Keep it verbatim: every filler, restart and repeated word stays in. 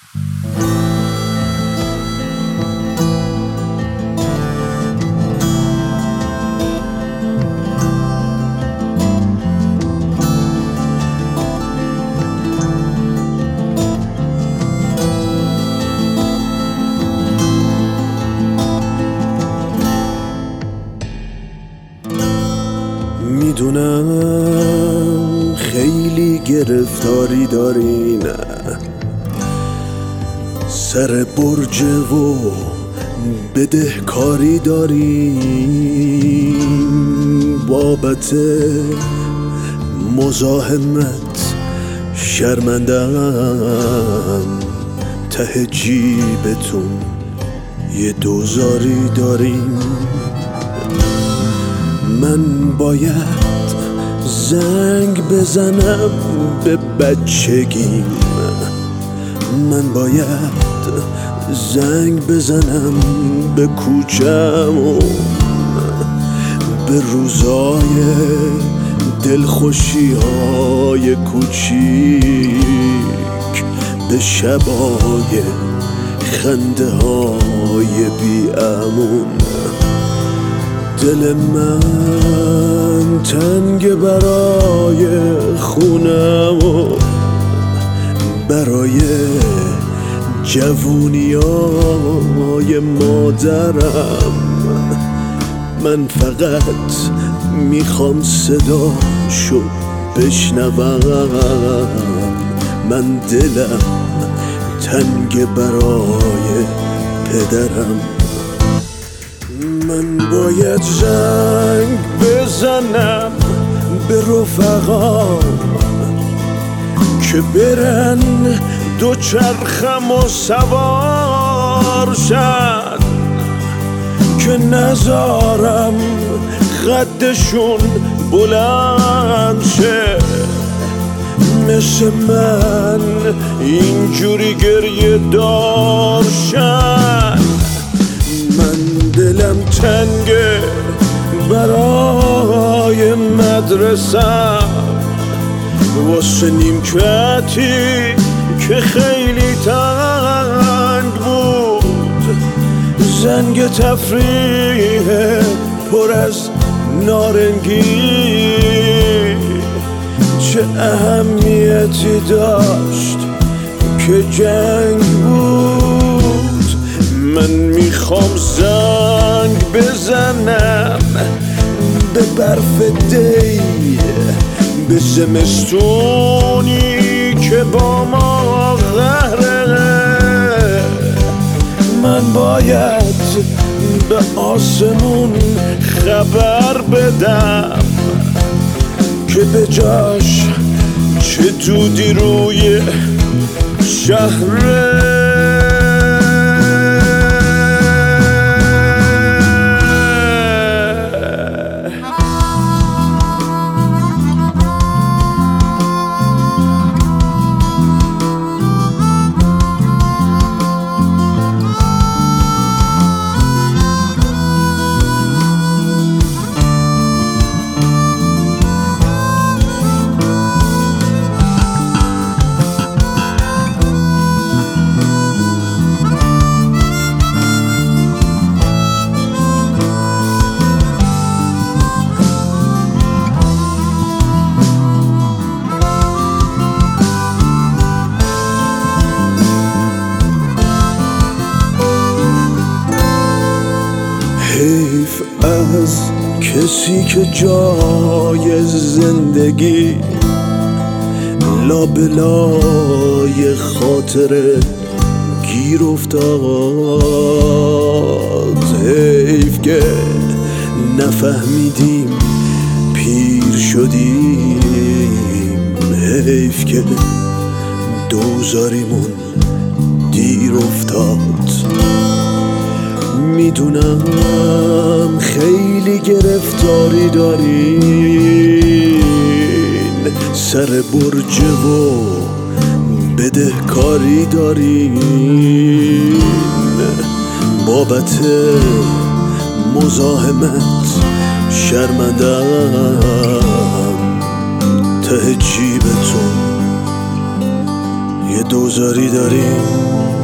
میدونم خیلی گرفتاری داری، نه سر برج و بدهکاری داری، بابت مزاحمت شرمندم، ته جیبتون یه دوزاری داریم. من باید زنگ بزنم به بچگیم، من باید زنگ بزنم به کوچه‌مون، به روزای دلخوشی‌های کوچیک، به شبای خنده‌های بی‌امون. دل من تنگ برای خونم و برای جوونیای مادرم. من فقط میخوام صداشو بشنوم، من دلم تنگ برای پدرم. من باید زنگ بزنم به رفقام که برن دو چرخم و سوار شد، که نذارم قدشون بلند شه، مثل من اینجوری گریه دار شد. من دلم تنگه برای مدرسم، واسه نیمکتی که خیلی تنگ بود، زنگ تفریح پر از نارنگی چه اهمیتی داشت که جنگ بود. من میخوام زنگ بزنم به برف دی، به زمستونی که با ما قهره. من باید به آسمون خبر بدم که به جاش چه دودی روی شهره. حیف از کسی که جای زندگی لابلای خاطر گیر افتاد. حیف که نفهمیدیم پیر شدیم، حیف که دوزاریمون دیر افتاد. میدونم خیلی گرفتاری دارین، سر برج و بدهکاری دارین، بابت مزاحمت شرمندم، ته جیبتون یه دوزاری داریم